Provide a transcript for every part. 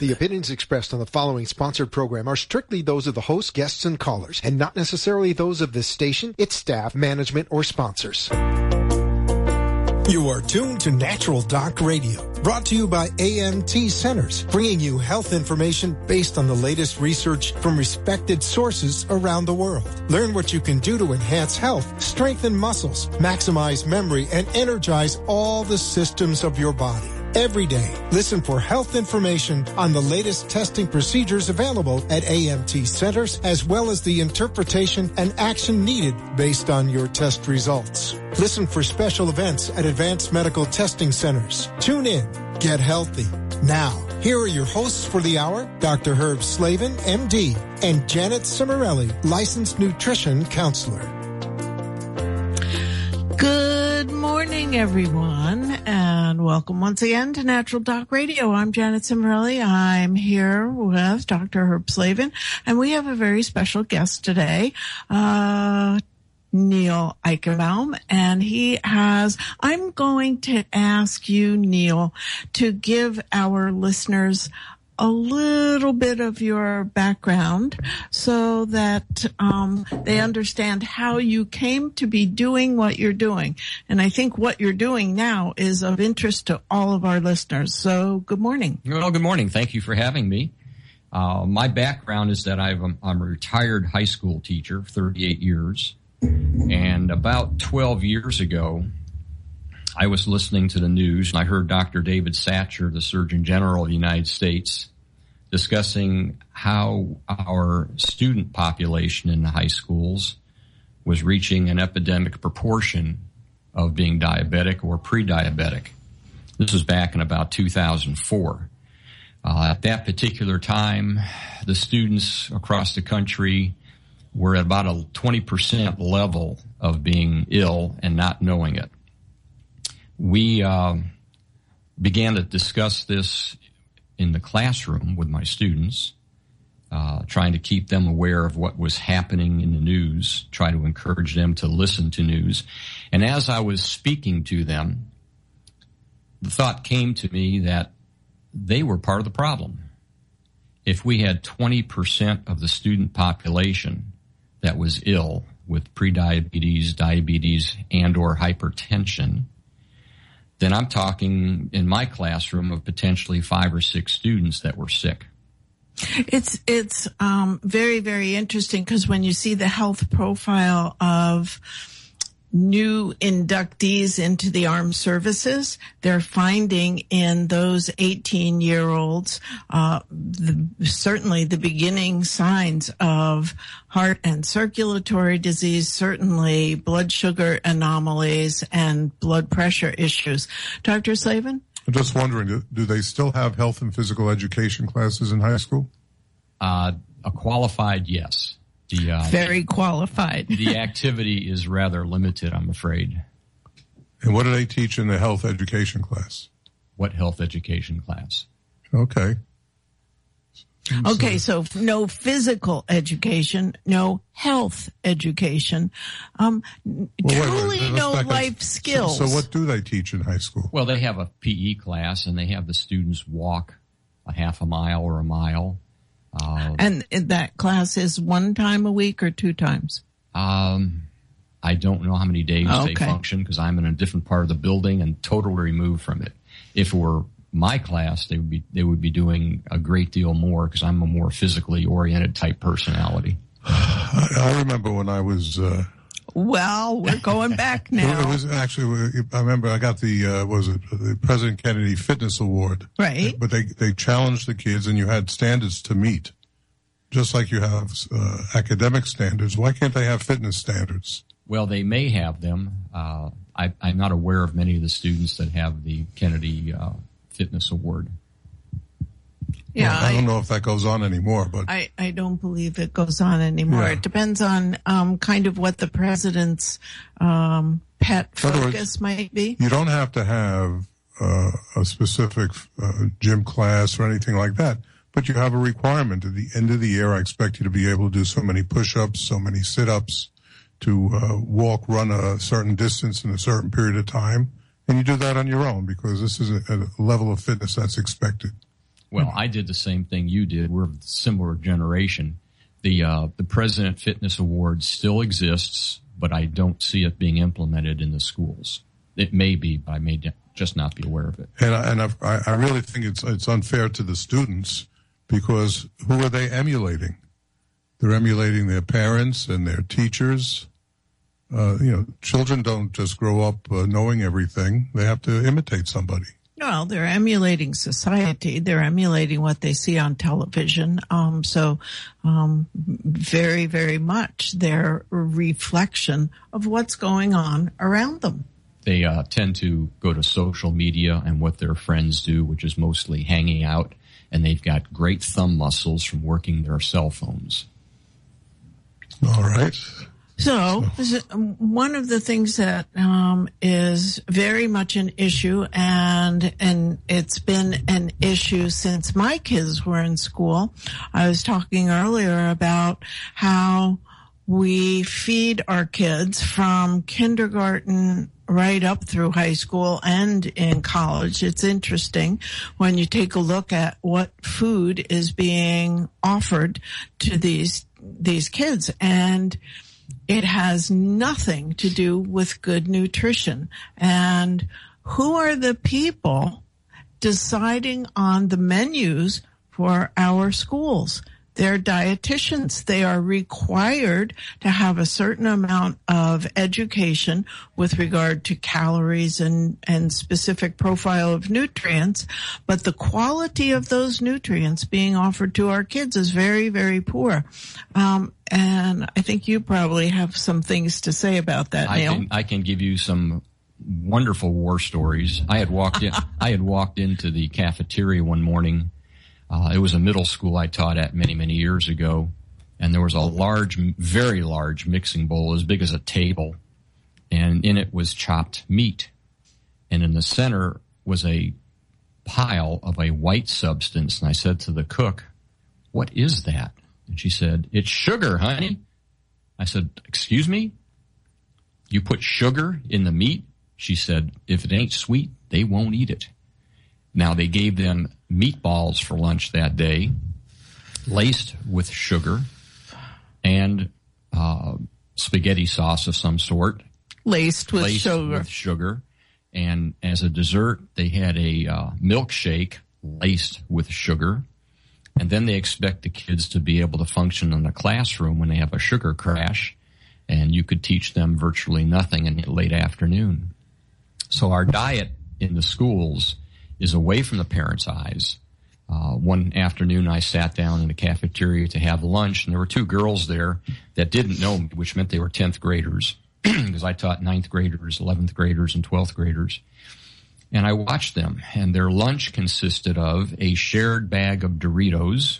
The opinions expressed on the following sponsored program are strictly those of the host, guests, and callers, and not necessarily those of this station, its staff, management, or sponsors. You are tuned to Natural Doc Radio, brought to you by AMT Centers, bringing you health information based on the latest research from respected sources around the world. Learn what you can do to enhance health, strengthen muscles, maximize memory, and energize all the systems of your body. Every day, listen for health information on the latest testing procedures available at AMT Centers, as well as the interpretation and action needed based on your test results. Listen for special events at Advanced Medical Testing Centers. Tune in. Get healthy. Now, here are your hosts for the hour, Dr. Herb Slavin, MD, and Janet Cimarelli, licensed nutrition counselor. Good morning, everyone, and welcome once again to Natural Doc Radio. I'm Janet Cimarelli. I'm here with Dr. Herb Slavin, and we have a very special guest today, Neil Eichenbaum, and I'm going to ask you, Neil, to give our listeners a little bit of your background so that they understand how you came to be doing what you're doing. And I think what you're doing now is of interest to all of our listeners. So good morning. Well, good morning. Thank you for having me. My background is that I'm a retired high school teacher, 38 years. And about 12 years ago, I was listening to the news, and I heard Dr. David Satcher, the Surgeon General of the United States, discussing how our student population in the high schools was reaching an epidemic proportion of being diabetic or pre-diabetic. This was back in about 2004. At that particular time, the students across the country were at about a 20% level of being ill and not knowing it. We began to discuss this in the classroom with my students, trying to keep them aware of what was happening in the news, try to encourage them to listen to news. And as I was speaking to them, the thought came to me that they were part of the problem. If we had 20% of the student population that was ill with prediabetes, diabetes, and or hypertension, then I'm talking in my classroom of potentially 5 or 6 students that were sick. It's very, very interesting because when you see the health profile of new inductees into the armed services, they're finding in those 18-year-olds certainly the beginning signs of heart and circulatory disease, certainly blood sugar anomalies and blood pressure issues. Dr. Slavin? I'm just wondering, do they still have health and physical education classes in high school? A qualified, yes. Very qualified. The activity is rather limited, I'm afraid. And what do they teach in the health education class? What health education class? Okay. Okay, so no physical education, no health education, truly no life skills. So what do they teach in high school? Well, they have a PE class, and they have the students walk a half a mile or a mile. And that class is 1 time a week or 2 times? I don't know how many days they function because I'm in a different part of the building and totally removed from it. If it were my class, they would be doing a great deal more because I'm a more physically oriented type personality. I remember when I was well, we're going back now. It was actually, I remember I got the President Kennedy Fitness Award. Right. But they challenged the kids and you had standards to meet. Just like you have academic standards, why can't they have fitness standards? Well, they may have them. I'm not aware of many of the students that have the Kennedy Fitness Award. Yeah, well, I don't know if that goes on anymore, but I don't believe it goes on anymore. Yeah. It depends on kind of what the president's pet focus might be. You don't have to have a specific gym class or anything like that, but you have a requirement. At the end of the year, I expect you to be able to do so many push-ups, so many sit-ups, to run a certain distance in a certain period of time, and you do that on your own because this is a level of fitness that's expected. Well, I did the same thing you did. We're a similar generation. The President Fitness Award still exists, but I don't see it being implemented in the schools. It may be, but I may just not be aware of it. And I really think it's unfair to the students, because who are they emulating? They're emulating their parents and their teachers. Children don't just grow up knowing everything. They have to imitate somebody. Well, they're emulating society. They're emulating what they see on television. Very, very much they're a reflection of what's going on around them. They tend to go to social media and what their friends do, which is mostly hanging out, and they've got great thumb muscles from working their cell phones. All right. So one of the things that is very much an issue, and it's been an issue since my kids were in school. I was talking earlier about how we feed our kids from kindergarten right up through high school and in college. It's interesting when you take a look at what food is being offered to these kids, and it has nothing to do with good nutrition. And who are the people deciding on the menus for our schools? They're dietitians. They are required to have a certain amount of education with regard to calories and specific profile of nutrients. But the quality of those nutrients being offered to our kids is very, very poor. And I think you probably have some things to say about that, Neil. I can give you some wonderful war stories. I had walked into the cafeteria one morning. It was a middle school I taught at many, many years ago, and there was a large, very large mixing bowl as big as a table, and in it was chopped meat. And in the center was a pile of a white substance, and I said to the cook, "What is that?" And she said, "It's sugar, honey." I said, "Excuse me? You put sugar in the meat?" She said, "If it ain't sweet, they won't eat it." Now, they gave them meatballs for lunch that day, laced with sugar, and spaghetti sauce of some sort. Laced with sugar. And as a dessert, they had a milkshake laced with sugar. And then they expect the kids to be able to function in the classroom when they have a sugar crash, and you could teach them virtually nothing in the late afternoon. So our diet in the schools is away from the parents' eyes. One afternoon I sat down in the cafeteria to have lunch, and there were two girls there that didn't know me, which meant they were 10th graders, because I taught 9th graders, 11th graders, and 12th graders. And I watched them, and their lunch consisted of a shared bag of Doritos,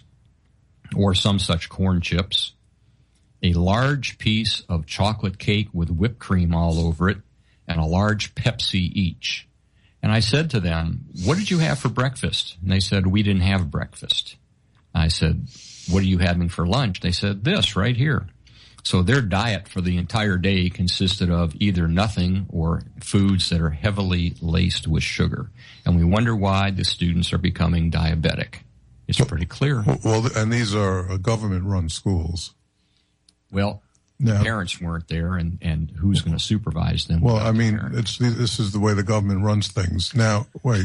or some such corn chips, a large piece of chocolate cake with whipped cream all over it, and a large Pepsi each. And I said to them, "What did you have for breakfast?" And they said, "We didn't have breakfast." I said, "What are you having for lunch?" They said, "This right here." So their diet for the entire day consisted of either nothing or foods that are heavily laced with sugar. And we wonder why the students are becoming diabetic. It's pretty clear. Well, and these are government-run schools. Well, now, parents weren't there, and who's going to supervise them? Well, I mean, this is the way the government runs things. Now, wait,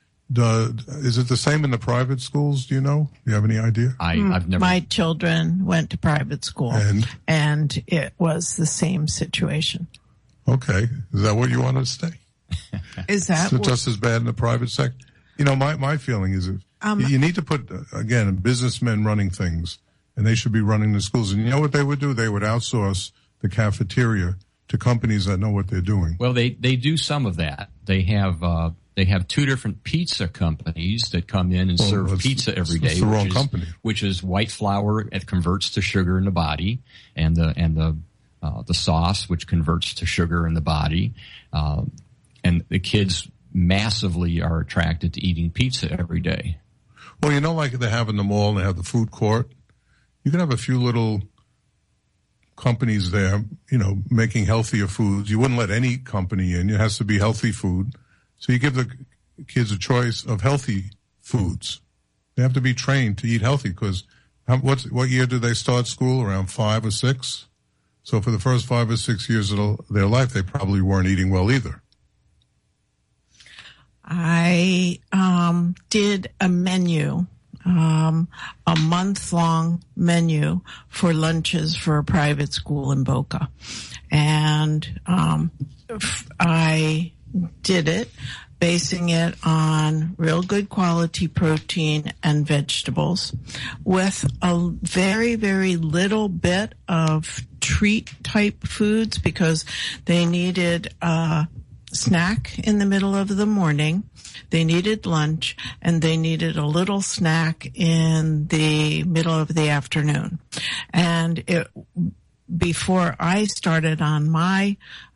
is it the same in the private schools? Do you know? Do you have any idea? I've never. My children went to private school, and it was the same situation. Okay, is that what you want to say? Is that just as bad in the private sector? You know, my feeling is you need to put again businessmen running things. And they should be running the schools. And you know what they would do? They would outsource the cafeteria to companies that know what they're doing. Well, they do some of that. They have two different pizza companies that come in and serve pizza every day. It's the wrong company. Which is white flour. It converts to sugar in the body, and the sauce, which converts to sugar in the body. And the kids massively are attracted to eating pizza every day. Well, you know, like they have in the mall, and they have the food court. You can have a few little companies there, you know, making healthier foods. You wouldn't let any company in. It has to be healthy food. So you give the kids a choice of healthy foods. They have to be trained to eat healthy because what year did they start school? Around 5 or 6? So for the first 5 or 6 years of their life, they probably weren't eating well either. I did a menu, a month-long menu for lunches for a private school in Boca. And I did it basing it on real good quality protein and vegetables with a very, very little bit of treat type foods because they needed a snack in the middle of the morning, they needed lunch, and they needed a little snack in the middle of the afternoon. And before I started on my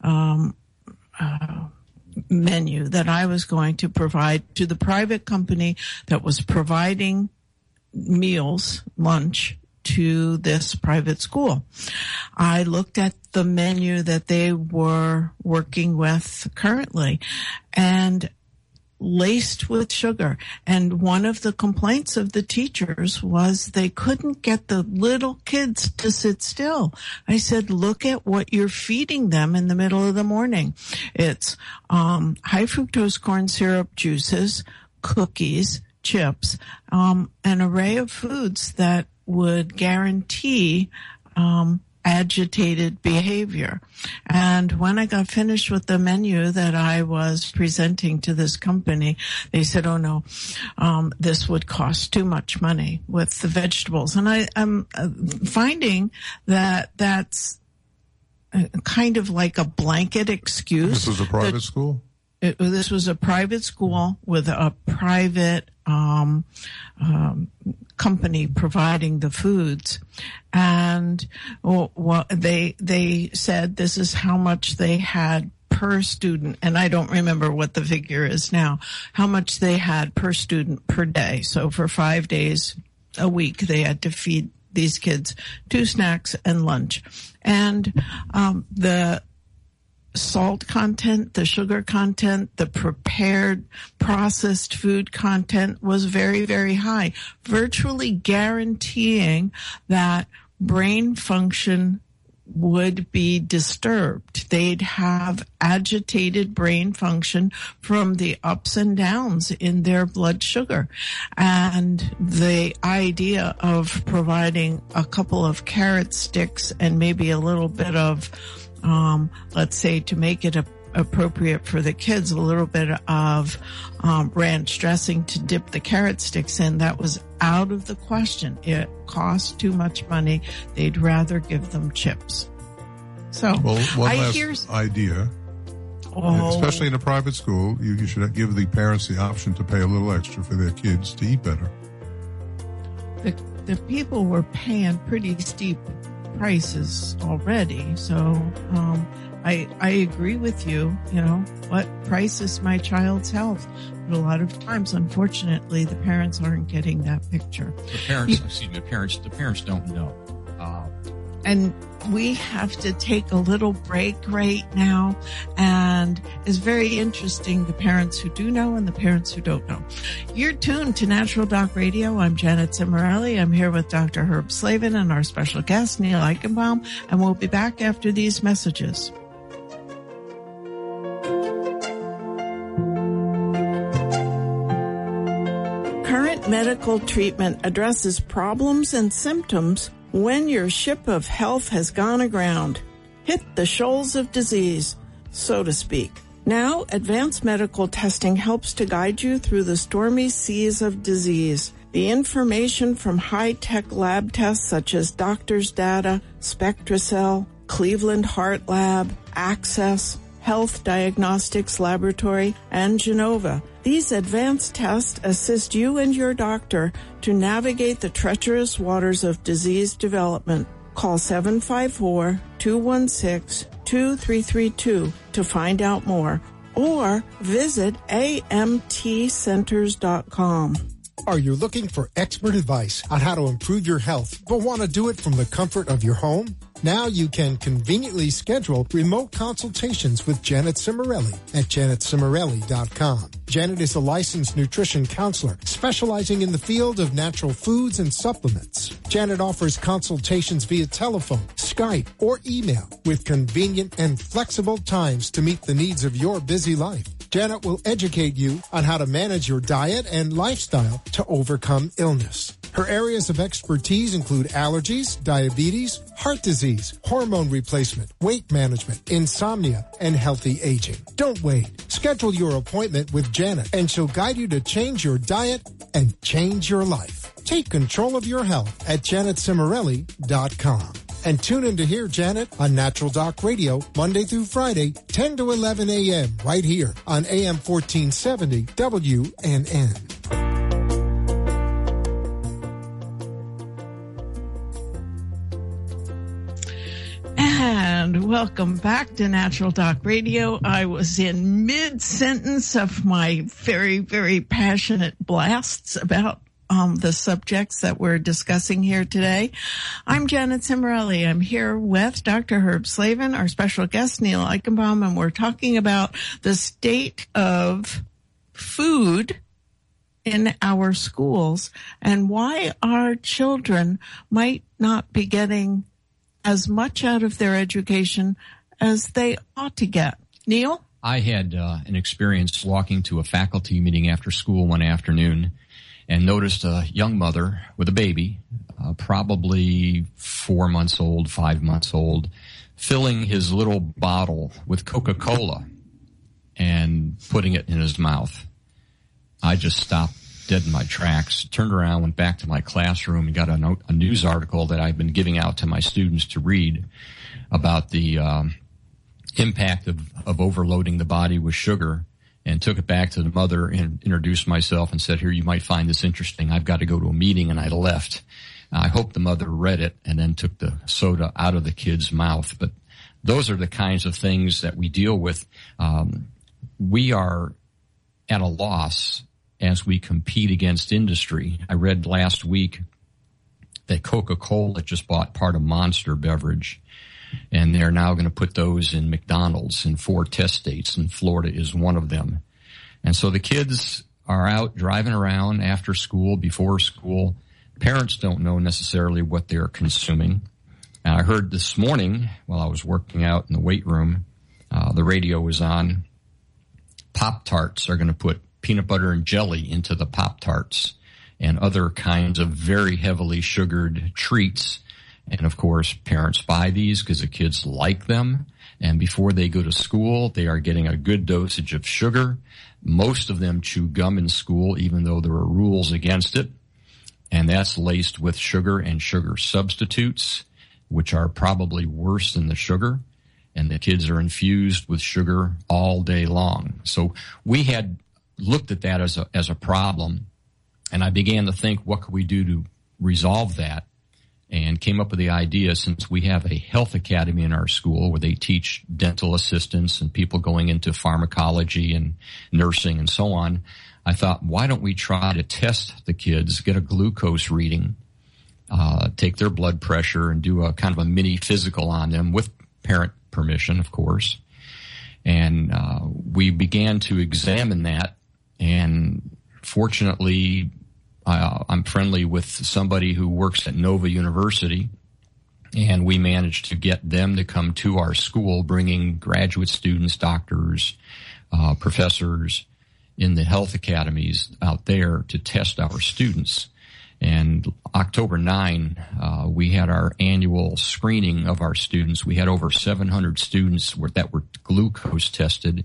menu that I was going to provide to the private company that was providing meals, lunch, to this private school. I looked at the menu that they were working with currently and laced with sugar. And one of the complaints of the teachers was they couldn't get the little kids to sit still. I said, look at what you're feeding them in the middle of the morning. It's high fructose corn syrup juices, cookies, chips, an array of foods that would guarantee agitated behavior. And when I got finished with the menu that I was presenting to this company, they said, oh no, this would cost too much money with the vegetables. And I'm finding that that's kind of like a blanket excuse. This was a private school? This was a private school with a private company providing the foods, and they said this is how much they had per student, and I don't remember what the figure is now, how much they had per student per day. So for 5 days a week, they had to feed these kids 2 snacks and lunch, and the salt content, the sugar content, the prepared processed food content was very, very high, virtually guaranteeing that brain function would be disturbed. They'd have agitated brain function from the ups and downs in their blood sugar. And the idea of providing a couple of carrot sticks and maybe a little bit of let's say, to make it appropriate for the kids, a little bit of ranch dressing to dip the carrot sticks in, that was out of the question. It cost too much money. They'd rather give them chips. So, well, one last idea. Especially in a private school, you should give the parents the option to pay a little extra for their kids to eat better. The people were paying pretty steep prices already, so I agree with you. You know, what price is my child's health? But a lot of times, unfortunately, the parents aren't getting that picture. The parents don't know. And we have to take a little break right now, and it's very interesting, the parents who do know and the parents who don't know. You're tuned to Natural Doc Radio. I'm Janet Cimarelli. I'm here with Dr. Herb Slavin and our special guest, Neil Eichenbaum, and we'll be back after these messages. Current medical treatment addresses problems and symptoms when your ship of health has gone aground, hit the shoals of disease, so to speak. Now, advanced medical testing helps to guide you through the stormy seas of disease. The information from high-tech lab tests such as Doctors Data, SpectraCell, Cleveland Heart Lab, Access, Health Diagnostics Laboratory, and Genova. These advanced tests assist you and your doctor to navigate the treacherous waters of disease development. Call 754-216-2332 to find out more, or visit amtcenters.com. Are you looking for expert advice on how to improve your health, but want to do it from the comfort of your home? Now you can conveniently schedule remote consultations with Janet Cimarelli at janetcimarelli.com. Janet is a licensed nutrition counselor specializing in the field of natural foods and supplements. Janet offers consultations via telephone, Skype, or email with convenient and flexible times to meet the needs of your busy life. Janet will educate you on how to manage your diet and lifestyle to overcome illness. Her areas of expertise include allergies, diabetes, heart disease, hormone replacement, weight management, insomnia, and healthy aging. Don't wait. Schedule your appointment with Janet, and she'll guide you to change your diet and change your life. Take control of your health at janetcimarelli.com. And tune in to hear Janet on Natural Doc Radio Monday through Friday, 10 to 11 a.m. right here on AM 1470 WNN. And welcome back to Natural Doc Radio. I was in mid-sentence of my very, very passionate blasts about the subjects that we're discussing here today. I'm Janet Cimarelli. I'm here with Dr. Herb Slavin, our special guest, Neil Eichenbaum, and we're talking about the state of food in our schools and why our children might not be getting as much out of their education as they ought to get. Neil? I had an experience walking to a faculty meeting after school one afternoon and noticed a young mother with a baby, probably 4 months old, 5 months old, filling his little bottle with Coca-Cola and putting it in his mouth. I just stopped dead in my tracks, turned around, went back to my classroom and got a news article that I've been giving out to my students to read about the impact of overloading the body with sugar, and took it back to the mother and introduced myself and said, here, you might find this interesting. I've got to go to a meeting, and I left. I hope the mother read it and then took the soda out of the kid's mouth. But those are the kinds of things that we deal with. We are at a loss as we compete against industry. I read last week that Coca-Cola just bought part of Monster beverage, and they're now going to put those in McDonald's in 4 test states, and Florida is one of them. And so the kids are out driving around after school, before school. Parents don't know necessarily what they're consuming. And I heard this morning while I was working out in the weight room, the radio was on. Pop-Tarts are going to put peanut butter and jelly into the Pop-Tarts and other kinds of very heavily sugared treats. And, of course, parents buy these because the kids like them. And before they go to school, they are getting a good dosage of sugar. Most of them chew gum in school, even though there are rules against it. And that's laced with sugar and sugar substitutes, which are probably worse than the sugar. And the kids are infused with sugar all day long. So we had looked at that as a problem. And I began to think, what could we do to resolve that? And came up with the idea, since we have a health academy in our school where they teach dental assistants and people going into pharmacology and nursing and so on, I thought, why don't we try to test the kids, get a glucose reading, take their blood pressure and do a kind of a mini physical on them with parent permission, of course. And we began to examine that, and fortunately, I'm friendly with somebody who works at Nova University, and we managed to get them to come to our school, bringing graduate students, doctors, professors in the health academies out there to test our students. And October 9, we had our annual screening of our students. We had over 700 students that were glucose tested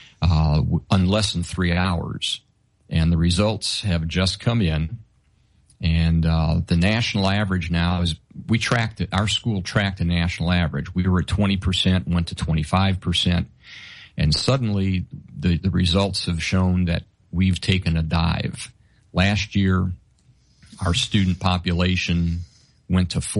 in less than 3 hours. And the results have just come in. And the national average now is, our school tracked a national average. We were at 20%, went to 25%. And suddenly the results have shown that we've taken a dive. Last year, our student population went to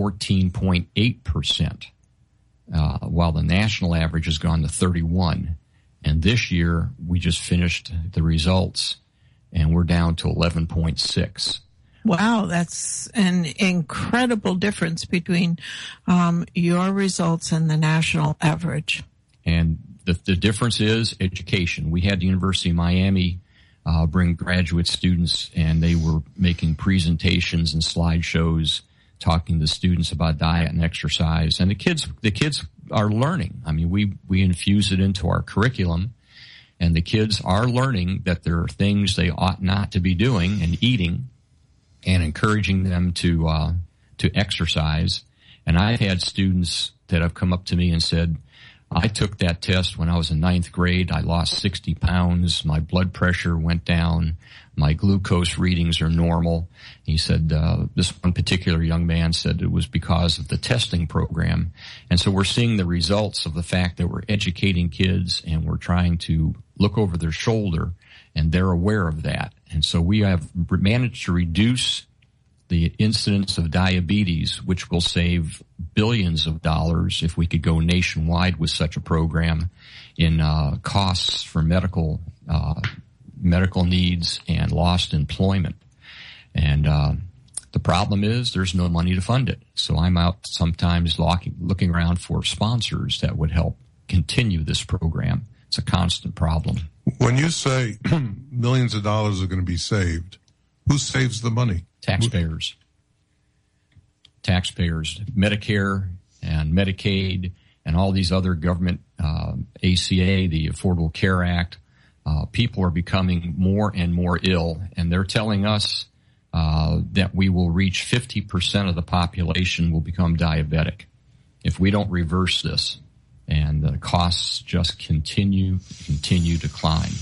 14.8%, while the national average has gone to 31%. And this year, we just finished the results, and we're down to 11.6. Wow, that's an incredible difference between your results and the national average. And the difference is education. We had the University of Miami bring graduate students, and they were making presentations and slideshows talking to students about diet and exercise. And the kids are learning. I mean, we infuse it into our curriculum, and the kids are learning that there are things they ought not to be doing and eating, and encouraging them to exercise. And I've had students that have come up to me and said, I took that test when I was in 9th grade. I lost 60 pounds. My blood pressure went down. My glucose readings are normal. He said, this one particular young man said it was because of the testing program. And so we're seeing the results of the fact that we're educating kids and we're trying to look over their shoulder, and they're aware of that. And so we have managed to reduce the incidence of diabetes, which will save billions of dollars if we could go nationwide with such a program, in costs for medical needs and lost employment. And the problem is there's no money to fund it. So I'm out sometimes looking around for sponsors that would help continue this program. It's a constant problem. When you say millions of dollars are going to be saved, who saves the money? Taxpayers. Medicare and Medicaid and all these other government, ACA, the Affordable Care Act. People are becoming more and more ill, and they're telling us that we will reach 50% of the population will become diabetic if we don't reverse this. And the costs just continue to climb.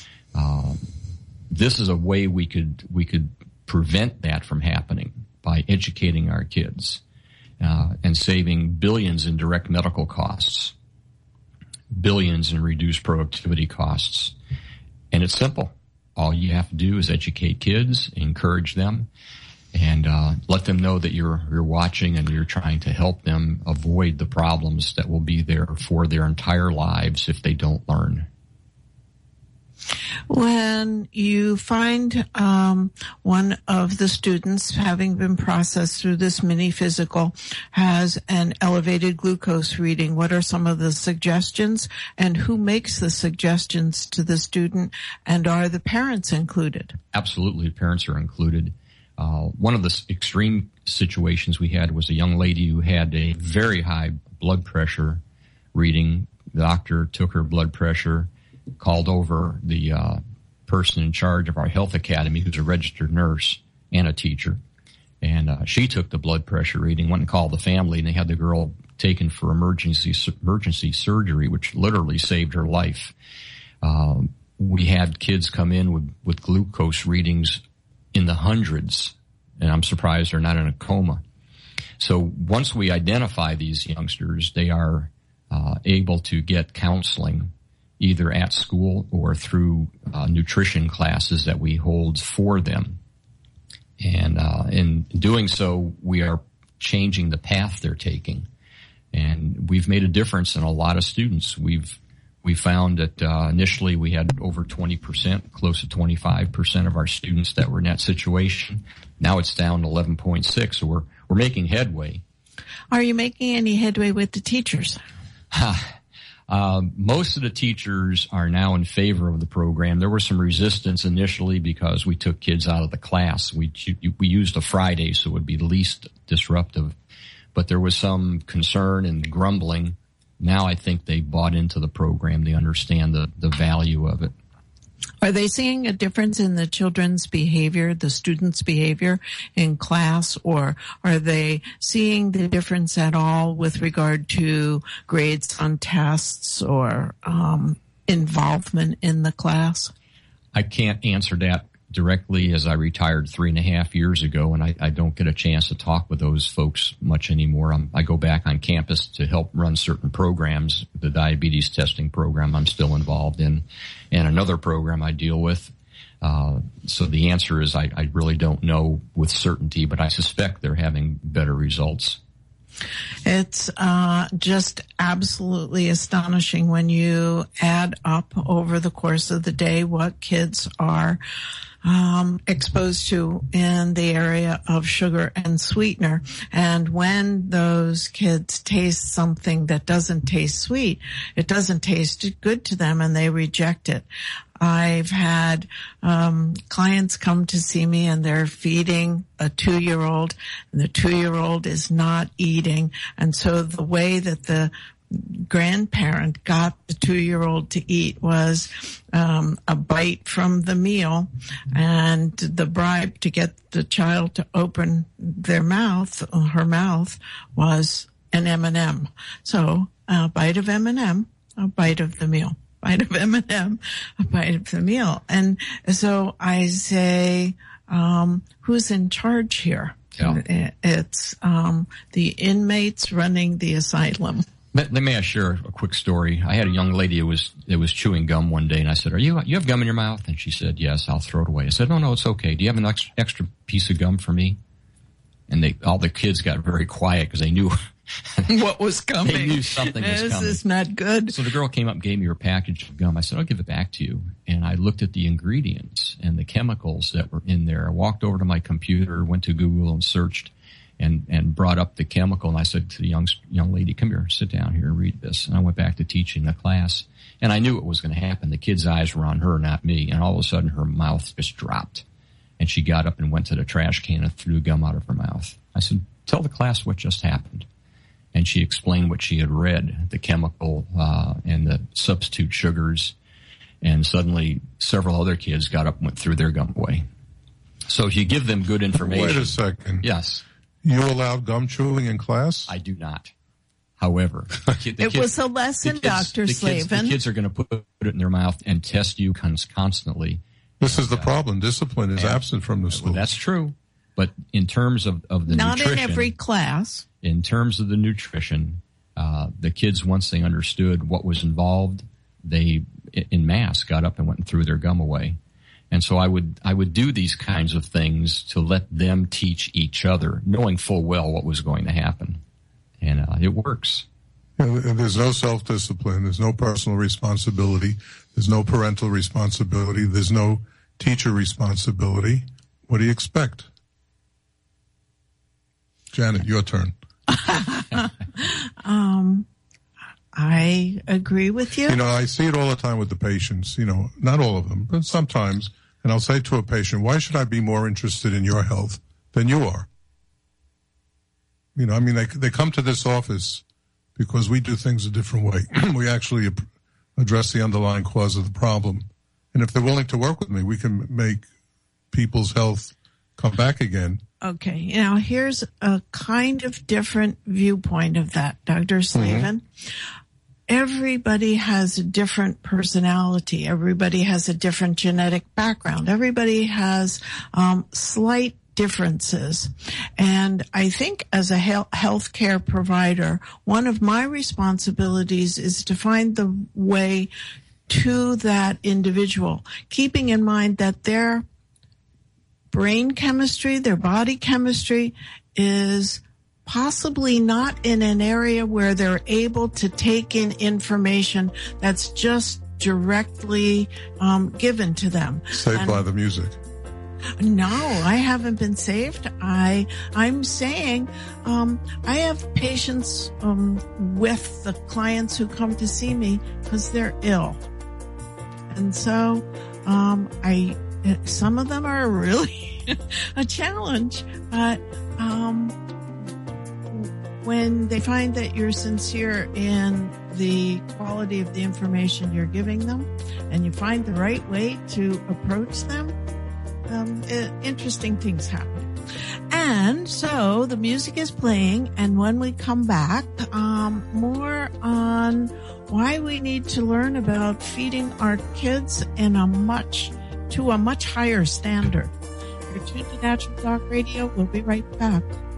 This is a way we could prevent that from happening by educating our kids and saving billions in direct medical costs, billions in reduced productivity costs. And it's simple. All you have to do is educate kids, encourage them, and let them know that you're watching and you're trying to help them avoid the problems that will be there for their entire lives if they don't learn. When you find one of the students, having been processed through this mini physical, has an elevated glucose reading, what are some of the suggestions, and who makes the suggestions to the student, and are the parents included? Absolutely, parents are included. One of the extreme situations we had was a young lady who had a very high blood pressure reading. The doctor took her blood pressure, called over the person in charge of our health academy, who's a registered nurse and a teacher, and she took the blood pressure reading, went and called the family, and they had the girl taken for emergency surgery, which literally saved her life. We had kids come in with glucose readings in the hundreds, and I'm surprised they're not in a coma. So once we identify these youngsters, they are able to get counseling either at school or through nutrition classes that we hold for them. And in doing so, we are changing the path they're taking. And we've made a difference in a lot of students. We found that initially we had over 20%, close to 25% of our students that were in that situation. Now it's down to 11.6, so we're making headway. Are you making any headway with the teachers? Most of the teachers are now in favor of the program. There was some resistance initially because we took kids out of the class. We used a Friday, so it would be least disruptive. But there was some concern and grumbling. Now I think they bought into the program. They understand the value of it. Are they seeing a difference in the children's behavior, the students' behavior in class, or are they seeing the difference at all with regard to grades on tests or involvement in the class? I can't answer that directly, as I retired 3.5 years ago, and I don't get a chance to talk with those folks much anymore. I go back on campus to help run certain programs, the diabetes testing program I'm still involved in, and another program I deal with. So the answer is I really don't know with certainty, but I suspect they're having better results. It's just absolutely astonishing when you add up over the course of the day what kids are exposed to in the area of sugar and sweetener. And when those kids taste something that doesn't taste sweet, it doesn't taste good to them and they reject it. I've had clients come to see me and they're feeding a 2-year-old and the 2-year-old is not eating. And so the way that the grandparent got the 2-year-old to eat was a bite from the meal, and the bribe to get the child to open her mouth was an M&M. So a bite of M&M, a bite of the meal. Bite of M&M, a bite of the meal. And so I say, who's in charge here? Yeah. It's the inmates running the asylum. Let me share a quick story. I had a young lady that was chewing gum one day, and I said, you have gum in your mouth? And she said, yes, I'll throw it away. I said, no, it's okay. Do you have an extra piece of gum for me? And all the kids got very quiet because they knew what was coming. They knew something was coming. This is not good. So the girl came up and gave me her package of gum. I said, I'll give it back to you. And I looked at the ingredients and the chemicals that were in there. I walked over to my computer, went to Google and searched and brought up the chemical. And I said to the young lady, come here, sit down here and read this. And I went back to teaching the class. And I knew what was going to happen. The kids' eyes were on her, not me. And all of a sudden her mouth just dropped. And she got up and went to the trash can and threw gum out of her mouth. I said, tell the class what just happened. And she explained what she had read, the chemical and the substitute sugars. And suddenly several other kids got up and went threw their gum away. So if you give them good information. Wait a second. Yes. You allowed gum chewing in class? I do not. However, it was a lesson, Dr. Slavin. The kids are going to put it in their mouth and test you constantly. This is the problem. Discipline is absent from the school. Well, that's true. But in terms of the nutrition. Not in every class. In terms of the nutrition, the kids, once they understood what was involved, they, in mass, got up and went and threw their gum away. And so I would do these kinds of things to let them teach each other, knowing full well what was going to happen. And it works. There's no self-discipline. There's no personal responsibility. There's no parental responsibility. There's no teacher responsibility. What do you expect? Janet, your turn. I agree with you. I see it all the time with the patients, not all of them, but sometimes. And I'll say to a patient, why should I be more interested in your health than you are? They come to this office because we do things a different way. We actually address the underlying cause of the problem. And if they're willing to work with me, we can make people's health come back again. Okay. Now, here's a kind of different viewpoint of that, Dr. Slavin. Mm-hmm. Everybody has a different personality. Everybody has a different genetic background. Everybody has slight differences. And I think as a healthcare provider, one of my responsibilities is to find the way to that individual, keeping in mind that their brain chemistry, their body chemistry is possibly not in an area where they're able to take in information that's just directly given to them. Saved by the music. No, I haven't been saved. I'm saying I have patients with the clients who come to see me because they're ill. And so some of them are really a challenge, but when they find that you're sincere in the quality of the information you're giving them and you find the right way to approach them, interesting things happen. And so the music is playing, and when we come back, more on why we need to learn about feeding our kids to a much higher standard. You're tuned to Natural Doc Radio. We'll be right back.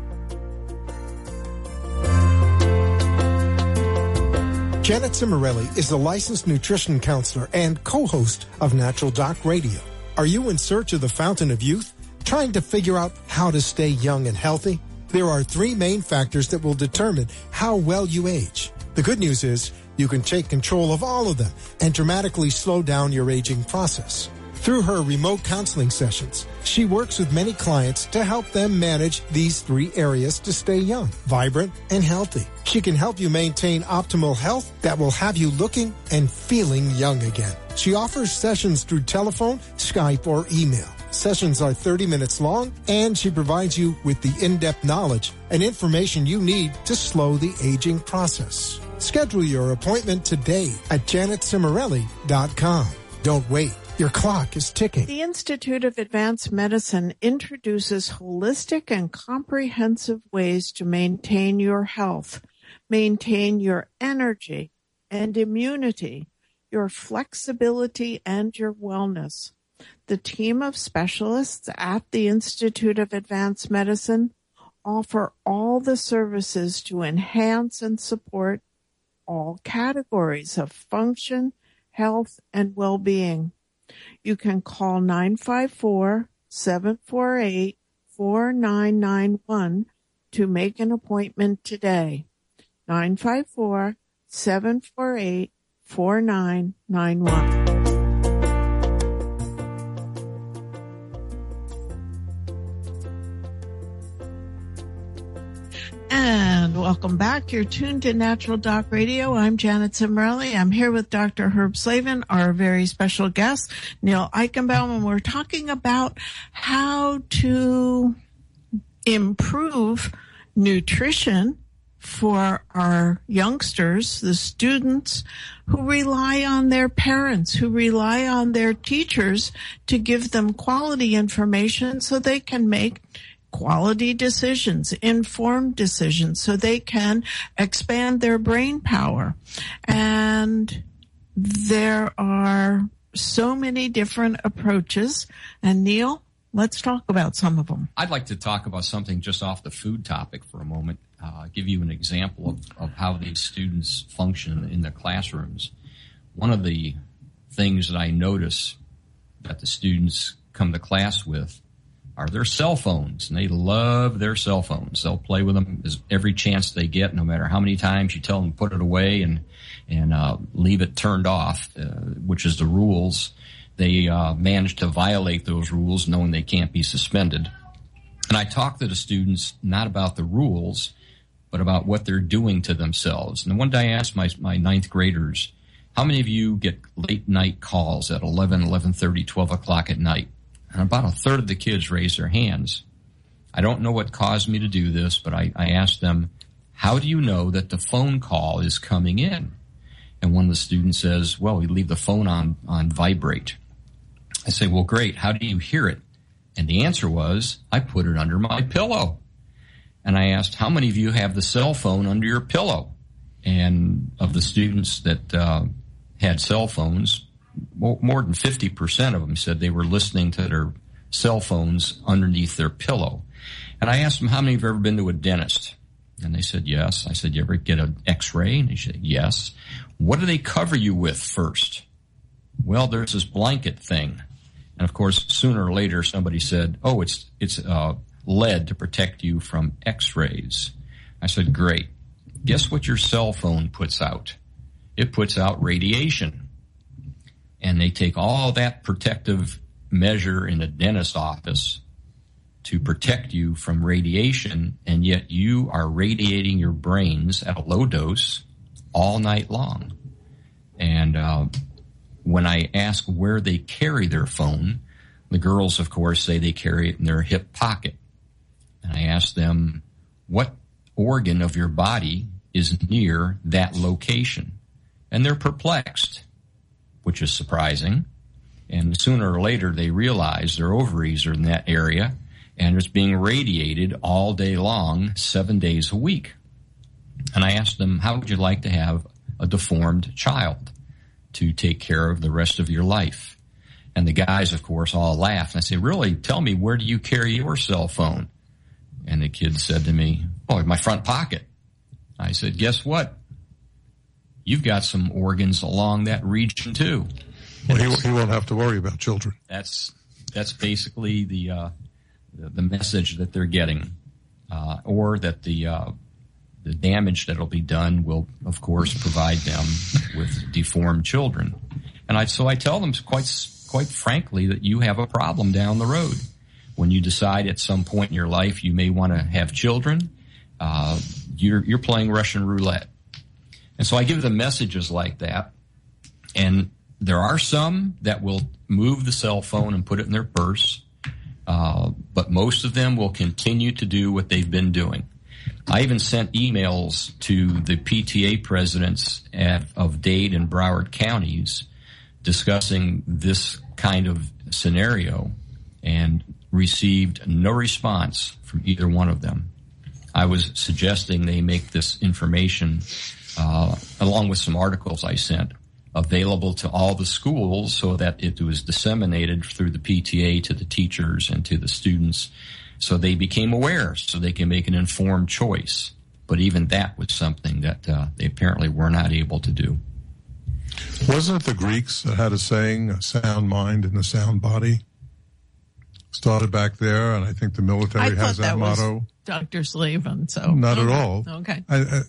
Janet Cimarelli is a licensed nutrition counselor and co-host of Natural Doc Radio. Are you in search of the fountain of youth? Trying to figure out how to stay young and healthy? There are 3 main factors that will determine how well you age. The good news is you can take control of all of them and dramatically slow down your aging process. Through her remote counseling sessions, she works with many clients to help them manage these 3 areas to stay young, vibrant, and healthy. She can help you maintain optimal health that will have you looking and feeling young again. She offers sessions through telephone, Skype, or email. Sessions are 30 minutes long, and she provides you with the in-depth knowledge and information you need to slow the aging process. Schedule your appointment today at janetcimarelli.com. Don't wait. Your clock is ticking. The Institute of Advanced Medicine introduces holistic and comprehensive ways to maintain your health, maintain your energy and immunity, your flexibility, and your wellness. The team of specialists at the Institute of Advanced Medicine offer all the services to enhance and support all categories of function, health, and well-being. You can call 954-748-4991 to make an appointment today. 954-748-4991. And welcome back. You're tuned to Natural Doc Radio. I'm Janet Cimarelli. I'm here with Dr. Herb Slavin, our very special guest, Neil Eichenbaum, and we're talking about how to improve nutrition for our youngsters, the students who rely on their parents, who rely on their teachers to give them quality information so they can make quality decisions, informed decisions, so they can expand their brain power. And there are so many different approaches. And Neil, let's talk about some of them. I'd like to talk about something just off the food topic for a moment. Give you an example of how these students function in the classrooms. One of the things that I notice that the students come to class with are their cell phones, and they love their cell phones. They'll play with them every chance they get, no matter how many times you tell them to put it away and leave it turned off, which is the rules. They manage to violate those rules knowing they can't be suspended. And I talk to the students not about the rules, but about what they're doing to themselves. And one day I asked my ninth graders, how many of you get late night calls at 11, 11:30, 12 o'clock at night? And about a third of the kids raised their hands. I don't know what caused me to do this, but I asked them, how do you know that the phone call is coming in? And one of the students says, well, we leave the phone on vibrate. I say, well, great. How do you hear it? And the answer was, I put it under my pillow. And I asked, how many of you have the cell phone under your pillow? And of the students that had cell phones, more than 50% of them said they were listening to their cell phones underneath their pillow. And I asked them, how many have ever been to a dentist? And they said, yes. I said, you ever get an x-ray? And they said, yes. What do they cover you with first? Well, there's this blanket thing. And of course, sooner or later, somebody said, oh, it's lead to protect you from x-rays. I said, great. Guess what your cell phone puts out? It puts out radiation. And they take all that protective measure in a dentist's office to protect you from radiation, and yet you are radiating your brains at a low dose all night long. And when I ask where they carry their phone, the girls, of course, say they carry it in their hip pocket. And I ask them, what organ of your body is near that location? And they're perplexed, which is surprising. And sooner or later, they realize their ovaries are in that area, and it's being radiated all day long, 7 days a week. And I asked them, how would you like to have a deformed child to take care of the rest of your life? And the guys, of course, all laugh. And I say, really, tell me, where do you carry your cell phone? And the kid said to me, oh, in my front pocket. I said, guess what? You've got some organs along that region too. Well, he won't have to worry about children. That's basically the message that they're getting, or that the damage that'll be done will, of course, provide them with deformed children. And so I tell them quite quite frankly, that you have a problem down the road. When you decide at some point in your life you may want to have children, you're playing Russian roulette. And so I give them messages like that. And there are some that will move the cell phone and put it in their purse. But most of them will continue to do what they've been doing. I even sent emails to the PTA presidents of Dade and Broward counties discussing this kind of scenario and received no response from either one of them. I was suggesting they make this information, along with some articles I sent, available to all the schools so that it was disseminated through the PTA to the teachers and to the students so they became aware, so they can make an informed choice. But even that was something that they apparently were not able to do. Wasn't it the Greeks that had a saying, a sound mind and a sound body? Started back there, and I think the military has that motto. Was Dr. Slavin, so. Not at all. Okay.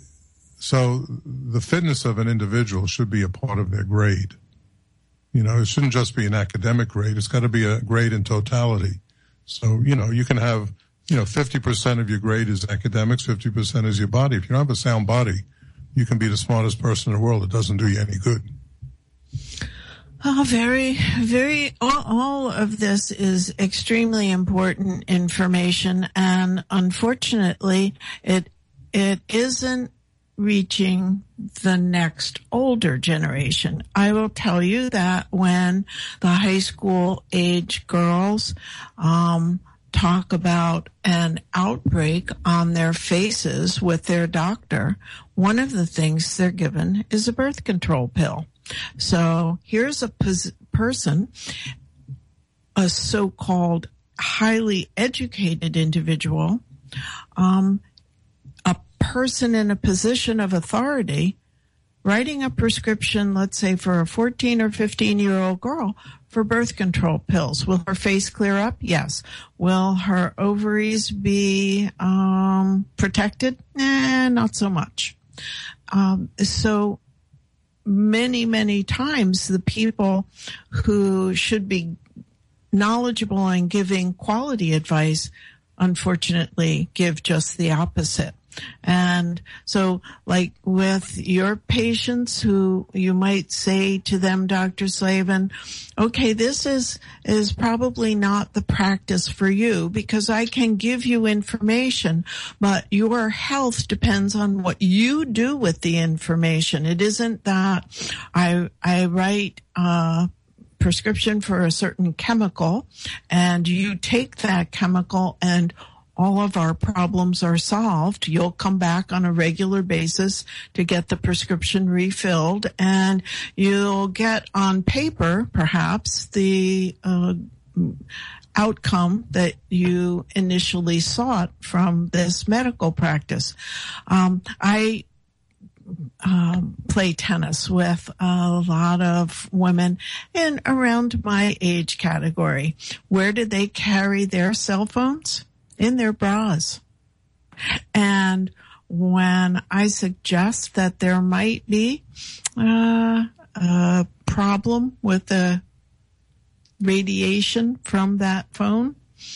So the fitness of an individual should be a part of their grade. You know, it shouldn't just be an academic grade. It's got to be a grade in totality. So, you know, you can have, 50% of your grade is academics, 50% is your body. If you don't have a sound body, you can be the smartest person in the world. It doesn't do you any good. Oh, very, very, all of this is extremely important information, and unfortunately, it isn't reaching the next older generation. I will tell you that when the high school age girls talk about an outbreak on their faces with their doctor, one of the things they're given is a birth control pill. So here's a person, a so-called highly educated individual, a person in a position of authority, writing a prescription, let's say for a 14 or 15-year-old girl for birth control pills. Will her face clear up? Yes. Will her ovaries be protected? Not so much. So many, many times the people who should be knowledgeable and giving quality advice, unfortunately, give just the opposite. And so, like with your patients who you might say to them, Dr. Slavin, okay, this is probably not the practice for you because I can give you information, but your health depends on what you do with the information. It isn't that I write prescription for a certain chemical and you take that chemical and all of our problems are solved. You'll come back on a regular basis to get the prescription refilled, and you'll get on paper, perhaps, the outcome that you initially sought from this medical practice. I play tennis with a lot of women in around my age category. Where do they carry their cell phones? In their bras. And when I suggest that there might be a problem with the radiation from that phone,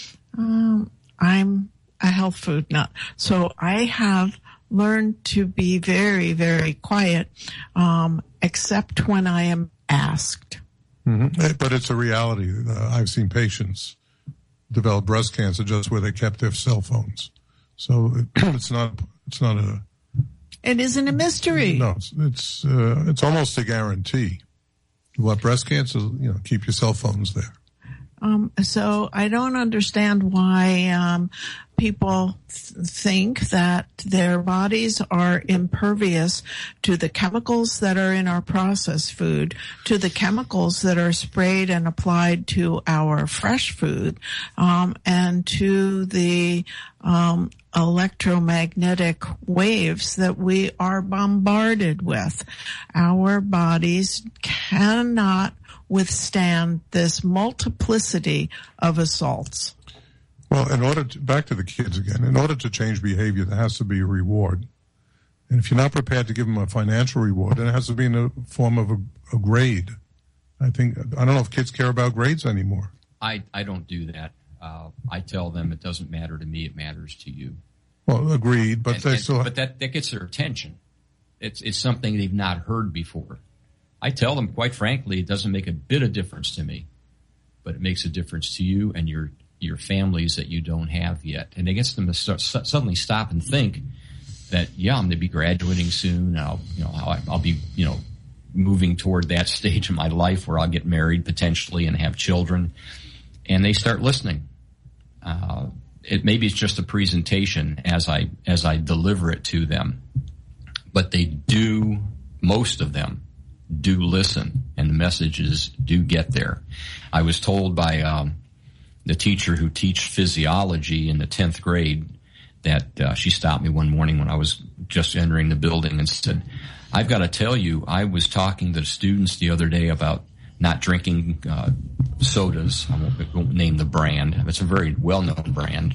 I'm a health food nut. So I have learned to be very, very quiet, except when I am asked. Mm-hmm. But it's a reality. I've seen patients develop breast cancer just where they kept their cell phones. So it's not a. It isn't a mystery. No, it's almost a guarantee. You want breast cancer? Keep your cell phones there. So I don't understand why people think that their bodies are impervious to the chemicals that are in our processed food, to the chemicals that are sprayed and applied to our fresh food, and to the electromagnetic waves that we are bombarded with. Our bodies cannot withstand this multiplicity of assaults. Well, back to the kids again, in order to change behavior, there has to be a reward. And if you're not prepared to give them a financial reward, then it has to be in the form of a grade. I don't know if kids care about grades anymore. I don't do that. I tell them it doesn't matter to me, it matters to you. Well, agreed, but but that gets their attention. It's something they've not heard before. I tell them, quite frankly, it doesn't make a bit of difference to me, but it makes a difference to you and your families that you don't have yet. And it gets them to suddenly stop and think that, I'm going to be graduating soon. I'll be, moving toward that stage in my life where I'll get married potentially and have children. And they start listening. Maybe it's just a presentation as I deliver it to them, but most of them do listen, and the messages do get there. I was told by the teacher who teaches physiology in the 10th grade that she stopped me one morning when I was just entering the building and said, "I've got to tell you, I was talking to the students the other day about not drinking sodas." I won't name the brand. It's a very well-known brand.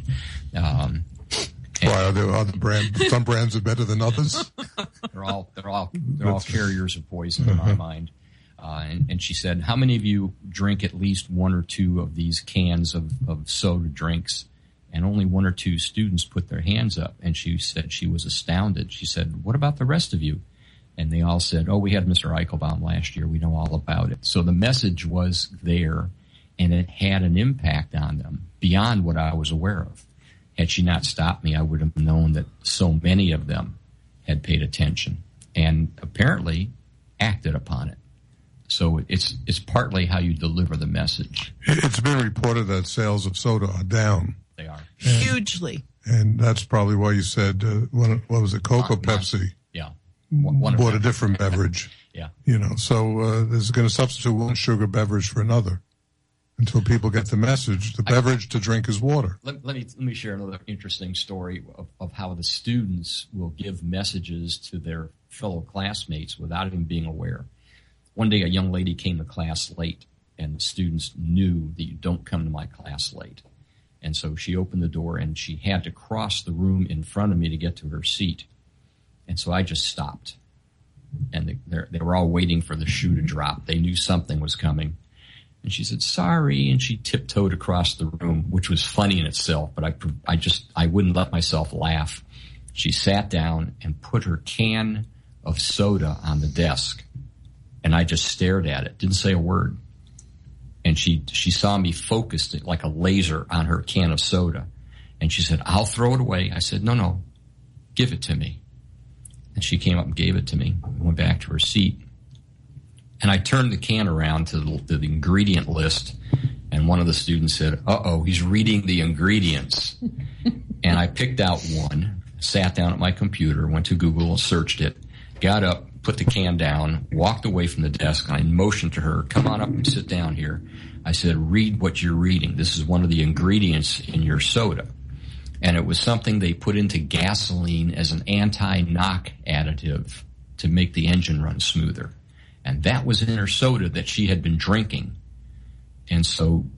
Why are there other brands? Some brands are better than others. They're all carriers of poison in my mind. And she said, "How many of you drink at least one or two of these cans of soda drinks?" And only one or two students put their hands up. And she said she was astounded. She said, "What about the rest of you?" And they all said, "Oh, we had Mr. Eichelbaum last year. We know all about it." So the message was there, and it had an impact on them beyond what I was aware of. Had she not stopped me, I would have known that so many of them had paid attention and apparently acted upon it. So it's partly how you deliver the message. It's been reported that sales of soda are down. They are. Hugely. And that's probably why you said, what was it, Coke or Pepsi? Yeah. Bought a different beverage. Yeah. So there's going to substitute one sugar beverage for another until people get the message. The beverage to drink is water. Let me share another interesting story of how the students will give messages to their fellow classmates without even being aware. One day a young lady came to class late, and the students knew that you don't come to my class late. And so she opened the door, and she had to cross the room in front of me to get to her seat. And so I just stopped. And they were all waiting for the shoe to drop. They knew something was coming. And she said, "Sorry," and she tiptoed across the room, which was funny in itself, but I wouldn't let myself laugh. She sat down and put her can of soda on the desk, and I just stared at it, didn't say a word. And she saw me focused like a laser on her can of soda, and she said, "I'll throw it away." I said, No, give it to me. And she came up and gave it to me, went back to her seat. And I turned the can around to the ingredient list, and one of the students said, "Uh-oh, he's reading the ingredients." And I picked out one, sat down at my computer, went to Google, searched it, got up, put the can down, walked away from the desk, and I motioned to her, "Come on up and sit down here." I said, "Read what you're reading. This is one of the ingredients in your soda." And it was something they put into gasoline as an anti-knock additive to make the engine run smoother. And that was in her soda that she had been drinking. And so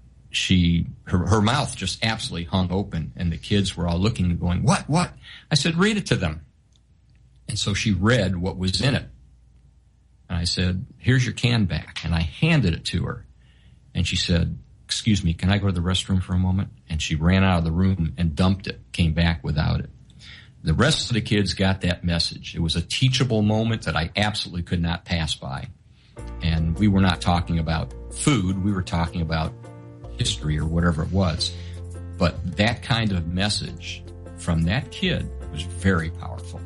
her mouth just absolutely hung open, and the kids were all looking and going, What? I said, "Read it to them." And so she read what was in it. And I said, "Here's your can back." And I handed it to her. And she said, "Excuse me, can I go to the restroom for a moment?" And she ran out of the room and dumped it, came back without it. The rest of the kids got that message. It was a teachable moment that I absolutely could not pass by. And we were not talking about food. We were talking about history or whatever it was. But that kind of message from that kid was very powerful.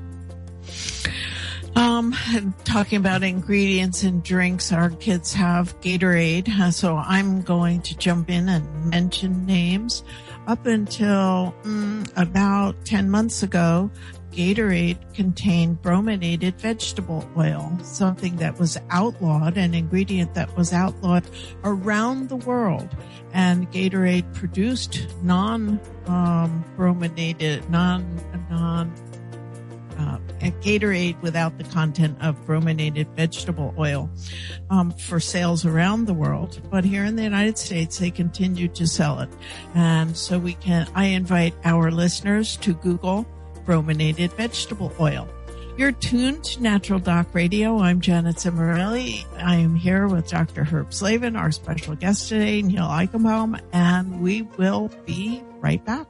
Talking about ingredients in drinks, our kids have Gatorade. So I'm going to jump in and mention names. Up until about 10 months ago, Gatorade contained brominated vegetable oil, something that was outlawed, an ingredient that was outlawed around the world. And Gatorade produced non-brominated, Gatorade without the content of brominated vegetable oil for sales around the world. But here in the United States, they continue to sell it. And so I invite our listeners to Google brominated vegetable oil. You're tuned to Natural Doc Radio. I'm Janet Cimarelli. I am here with Dr. Herb Slavin, our special guest today, Neil Eichenbaum, and we will be right back.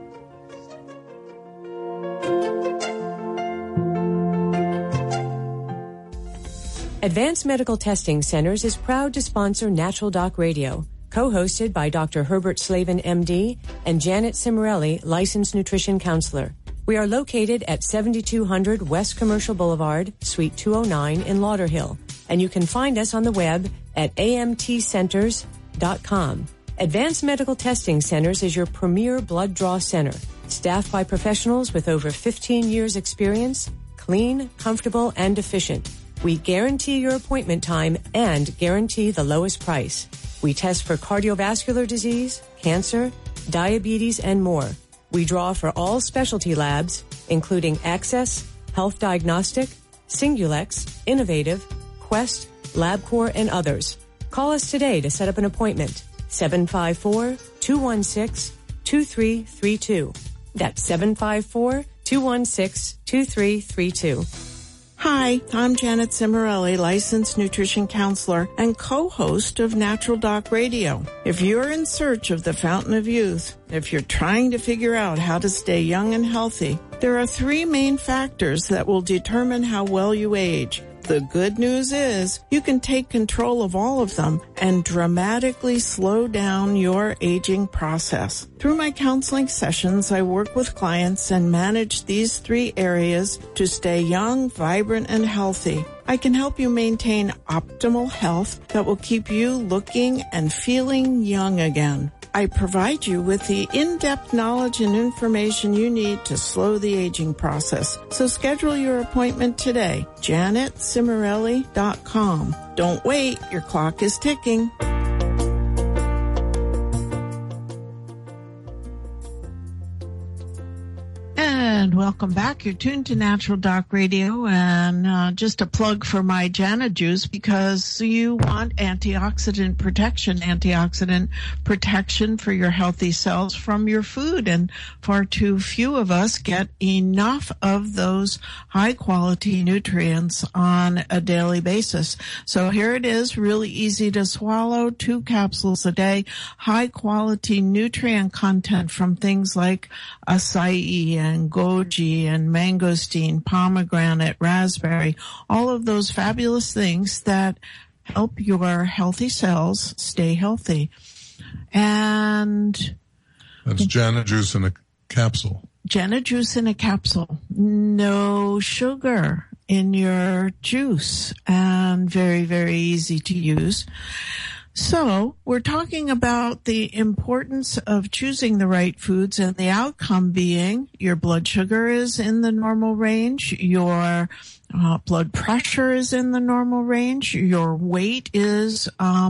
Advanced Medical Testing Centers is proud to sponsor Natural Doc Radio, co-hosted by Dr. Herbert Slavin, MD, and Janet Cimarelli, licensed nutrition counselor. We are located at 7200 West Commercial Boulevard, Suite 209 in Lauderhill, and you can find us on the web at amtcenters.com. Advanced Medical Testing Centers is your premier blood draw center, staffed by professionals with over 15 years experience, clean, comfortable, and efficient. We guarantee your appointment time and guarantee the lowest price. We test for cardiovascular disease, cancer, diabetes, and more. We draw for all specialty labs, including Access, Health Diagnostic, Singulex, Innovative, Quest, LabCorp, and others. Call us today to set up an appointment. 754-216-2332. That's 754-216-2332. Hi, I'm Janet Cimarelli, licensed nutrition counselor and co-host of Natural Doc Radio. If you're in search of the fountain of youth, if you're trying to figure out how to stay young and healthy, there are three main factors that will determine how well you age. The good news is you can take control of all of them and dramatically slow down your aging process. Through my counseling sessions, I work with clients and manage these three areas to stay young, vibrant, and healthy. I can help you maintain optimal health that will keep you looking and feeling young again. I provide you with the in-depth knowledge and information you need to slow the aging process. So schedule your appointment today. JanetCimarelli.com. Don't wait. Your clock is ticking. And welcome back. You're tuned to Natural Doc Radio, and just a plug for my Jana Juice, because you want antioxidant protection for your healthy cells from your food, and far too few of us get enough of those high quality nutrients on a daily basis. So here it is, really easy to swallow, 2 capsules a day, high quality nutrient content from things like acai and goji and mangosteen, pomegranate, raspberry, all of those fabulous things that help your healthy cells stay healthy. And that's Jana Juice in a capsule. Jana Juice in a capsule. No sugar in your juice, and very, very easy to use. So we're talking about the importance of choosing the right foods, and the outcome being your blood sugar is in the normal range, your blood pressure is in the normal range, your weight is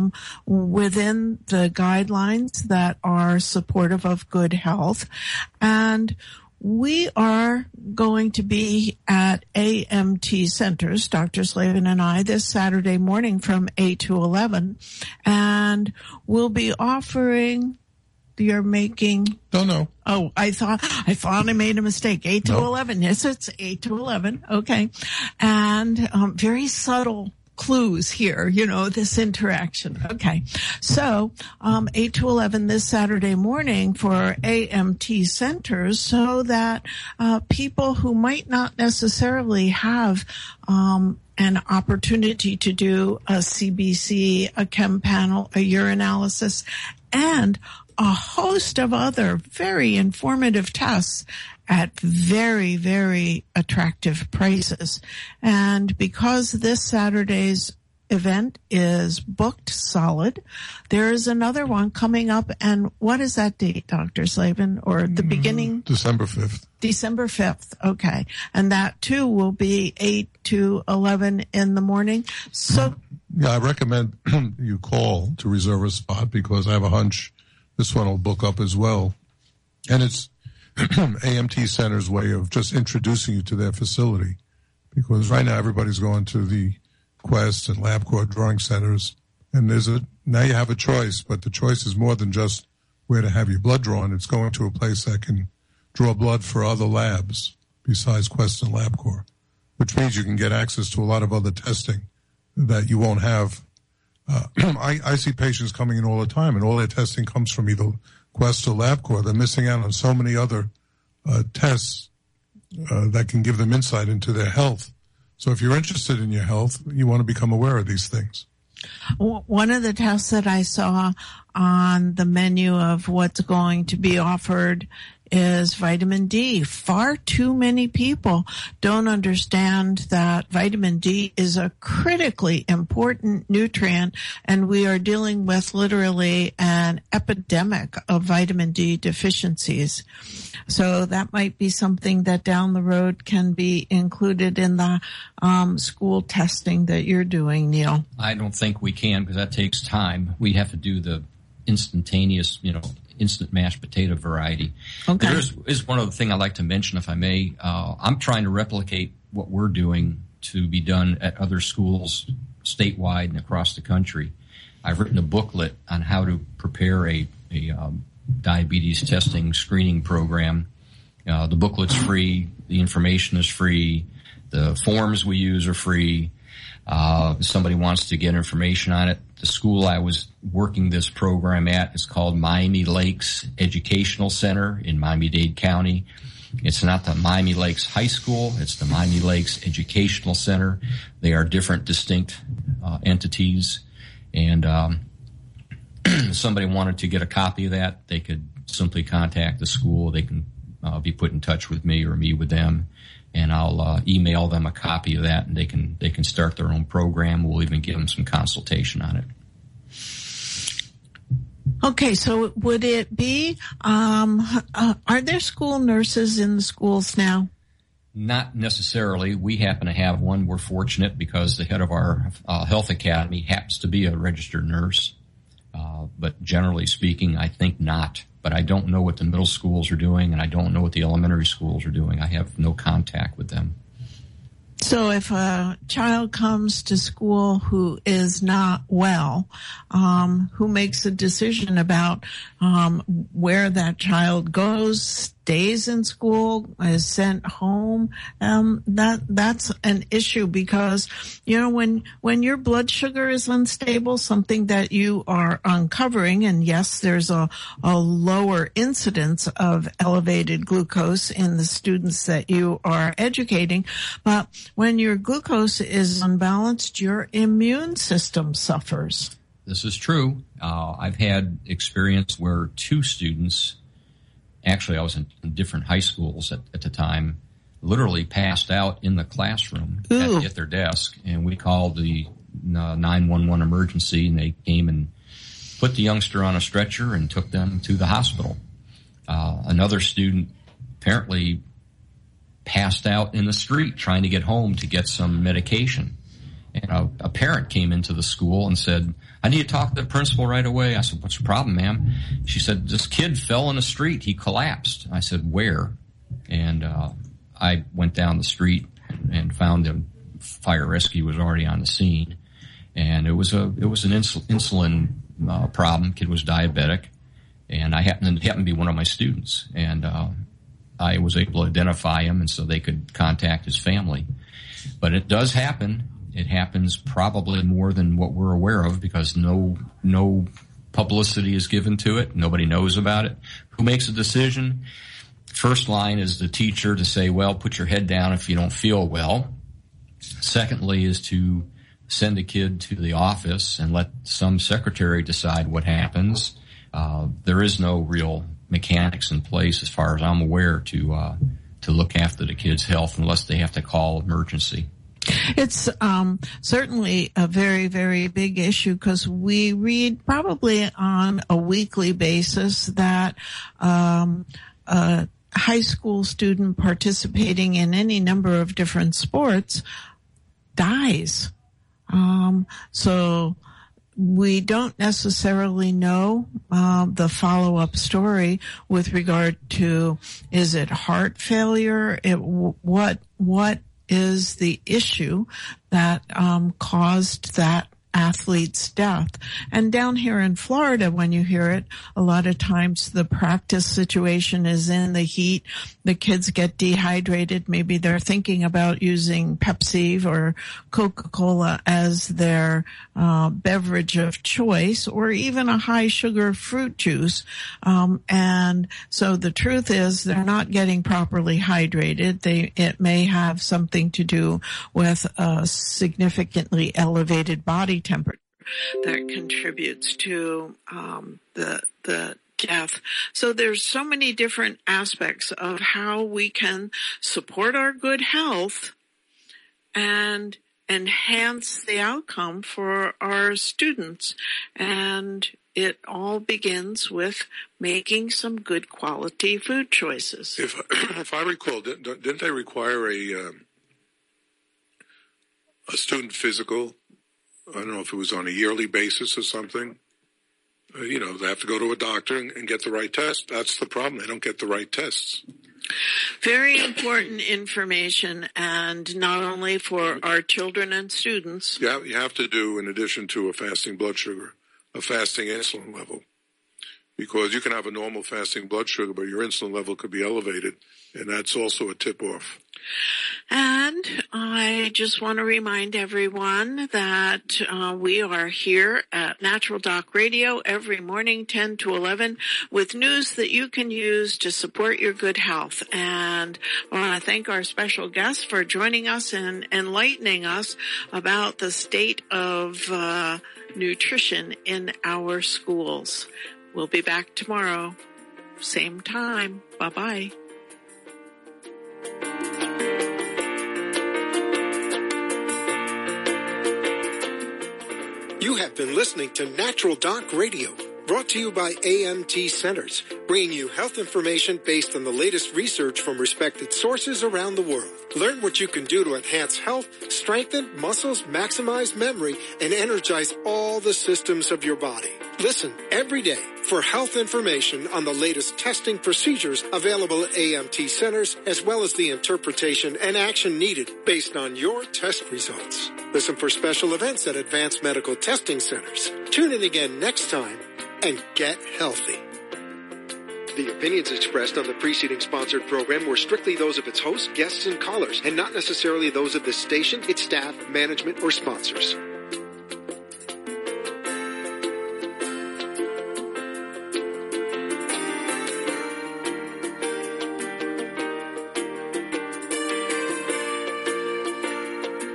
within the guidelines that are supportive of good health, and we are going to be at AMT Centers, Dr. Slavin and I, this Saturday morning from 8 to 11. And we'll be offering, you're making... No. Oh, I thought I made a mistake. 8 to 11. Yes, it's 8 to 11. Okay. And very subtle clues here, this interaction. Okay. So, 8 to 11 this Saturday morning for AMT Centers, so that people who might not necessarily have an opportunity to do a CBC, a chem panel, a urinalysis, and a host of other very informative tests at very, very attractive prices. And because this Saturday's event is booked solid, there is another one coming up. And what is that date, Dr. Slavin? Or the beginning? December 5th. December 5th. Okay. And that too will be 8 to 11 in the morning. So yeah, I recommend you call to reserve a spot, because I have a hunch this one will book up as well. And it's AMT Center's way of just introducing you to their facility, because right now everybody's going to the Quest and LabCorp drawing centers, and now you have a choice, but the choice is more than just where to have your blood drawn. It's going to a place that can draw blood for other labs besides Quest and LabCorp. which means you can get access to a lot of other testing that you won't have. I see patients coming in all the time, and all their testing comes from either Quest or LabCorp. They're missing out on so many other tests that can give them insight into their health. So if you're interested in your health, you want to become aware of these things. One of the tests that I saw on the menu of what's going to be offered is vitamin D. Far too many people don't understand that vitamin D is a critically important nutrient, and we are dealing with literally an epidemic of vitamin D deficiencies. So that might be something that down the road can be included in the school testing that you're doing, Neil. I don't think we can, because that takes time. We have to do the instantaneous, instant mashed potato variety. Okay. There is one other thing I'd like to mention, if I may. I'm trying to replicate what we're doing to be done at other schools statewide and across the country. I've written a booklet on how to prepare a diabetes testing screening program. The booklet's free. The information is free. The forms we use are free. If somebody wants to get information on it, the school I was working this program at is called Miami Lakes Educational Center in Miami-Dade County. It's not the Miami Lakes High School. It's the Miami Lakes Educational Center. They are different, distinct entities. And if somebody wanted to get a copy of that, they could simply contact the school. They can be put in touch with me or me with them, and I'll email them a copy of that, and they can start their own program. We'll even give them some consultation on it. Okay, so would it be, are there school nurses in the schools now? Not necessarily. We happen to have one. We're fortunate because the head of our health academy happens to be a registered nurse. But generally speaking, I think not. But I don't know what the middle schools are doing, and I don't know what the elementary schools are doing. I have no contact with them. So if a child comes to school who is not well, who makes a decision about where that child goes, stays in school, is sent home, that's an issue, because when your blood sugar is unstable, something that you are uncovering, and yes, there's a lower incidence of elevated glucose in the students that you are educating, but when your glucose is unbalanced, your immune system suffers. This is true. I've had experience where two students, actually I was in different high schools at the time, literally passed out in the classroom at their desk, and we called the 911 emergency, and they came and put the youngster on a stretcher and took them to the hospital. Another student apparently passed out in the street trying to get home to get some medication. And a parent came into the school and said, "I need to talk to the principal right away." I said, "What's the problem, ma'am?" She said, "This kid fell in the street. He collapsed." I said, "Where?" And I went down the street and found him. Fire rescue was already on the scene. And it was an insulin problem. Kid was diabetic. And it happened to be one of my students. And I was able to identify him, and so they could contact his family. But it does happen. It happens probably more than what we're aware of, because no publicity is given to it. Nobody knows about it. Who makes a decision? First line is the teacher to say, well, put your head down if you don't feel well. Secondly is to send a kid to the office and let some secretary decide what happens. There is no real mechanics in place, as far as I'm aware, to look after the kid's health unless they have to call emergency. It's certainly a very, very big issue, because we read probably on a weekly basis that a high school student participating in any number of different sports dies. So we don't necessarily know the follow-up story with regard to, is it heart failure? What is the issue that caused that athlete's death. And down here in Florida, when you hear it, a lot of times the practice situation is in the heat. The kids get dehydrated. Maybe they're thinking about using Pepsi or Coca-Cola as their beverage of choice, or even a high sugar fruit juice. And so the truth is they're not getting properly hydrated. It may have something to do with a significantly elevated body temperature that contributes to the death. So there's so many different aspects of how we can support our good health and enhance the outcome for our students. And it all begins with making some good quality food choices. If I recall, didn't they require a student physical? I don't know if it was on a yearly basis or something. They have to go to a doctor and get the right test. That's the problem. They don't get the right tests. Very important information, and not only for our children and students. Yeah, you have to do, in addition to a fasting blood sugar, a fasting insulin level. Because you can have a normal fasting blood sugar, but your insulin level could be elevated, and that's also a tip-off. And I just want to remind everyone that we are here at Natural Doc Radio every morning, 10 to 11, with news that you can use to support your good health. And I want to thank our special guests for joining us and enlightening us about the state of nutrition in our schools. We'll be back tomorrow, same time. Bye-bye. You have been listening to Natural Doc Radio, brought to you by AMT Centers, bringing you health information based on the latest research from respected sources around the world. Learn what you can do to enhance health, strengthen muscles, maximize memory, and energize all the systems of your body. Listen every day for health information on the latest testing procedures available at AMT Centers, as well as the interpretation and action needed based on your test results. Listen for special events at Advanced Medical Testing Centers. Tune in again next time and get healthy. The opinions expressed on the preceding sponsored program were strictly those of its hosts, guests, and callers, and not necessarily those of this station, its staff, management, or sponsors.